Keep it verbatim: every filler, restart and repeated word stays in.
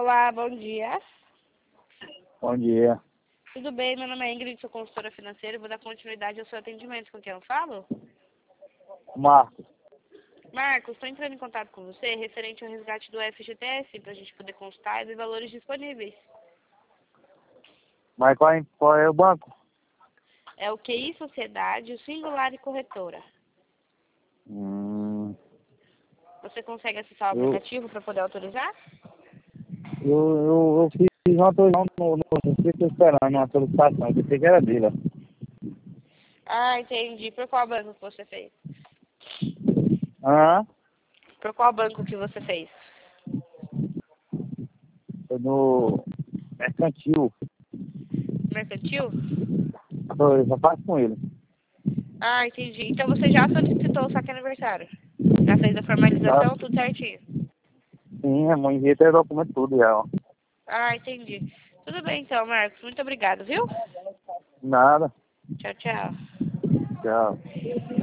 Olá, bom dia. Bom dia. Tudo bem? Meu nome é Ingrid, sou consultora financeira e vou dar continuidade ao seu atendimento. Com quem eu falo? Marcos, Marcos, estou entrando em contato com você referente ao resgate do F G T S para a gente poder consultar e ver valores disponíveis. mas qual é, qual é o banco? É o Q I Sociedade, o Singular e Corretora. Hum, Você consegue acessar o eu, aplicativo para poder autorizar? eu, eu, eu fiz uma autorização no, no, no fiquei esperando uma solicitação, eu pensei que era dele. Ah, entendi. Por qual banco que você fez? Ah, Por qual banco que você fez? foi no mercantil. Mercantil? Eu só faço com ele. Ah, entendi. Então você já solicitou o saque aniversário? Já fez a Tá? formalização, tudo certinho? Sim, a mãe tem documento tudo já, ó. Ah, entendi. Tudo bem então, Marcos. Muito obrigado, viu? Nada. Tchau, tchau. Tchau.